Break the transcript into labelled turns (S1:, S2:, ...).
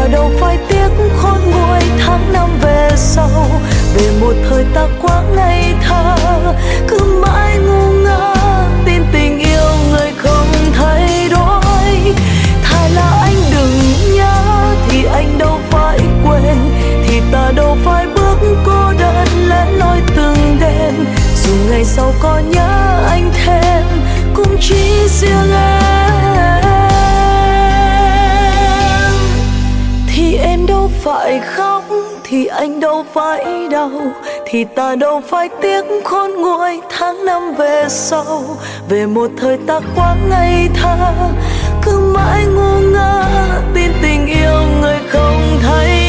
S1: đâu phải tiếc khôn nguôi tháng năm về sau, về một thời ta quá ngây thơ, cứ mãi ngu ngơ tin tình yêu người không thay đổi. Thà là anh đừng nhớ thì anh đâu phải quên, thì ta đâu phải bước cô đơn lẻ loi từng đêm. Dù ngày sau có nhớ anh thêm cũng chỉ riêng em, thì em đâu phải khóc, thì anh đâu phải đau, thì ta đâu phải tiếc khôn nguôi tháng năm về sau, về một thời ta quá ngây thơ, cứ mãi ngu ngơ tin tình yêu người không thay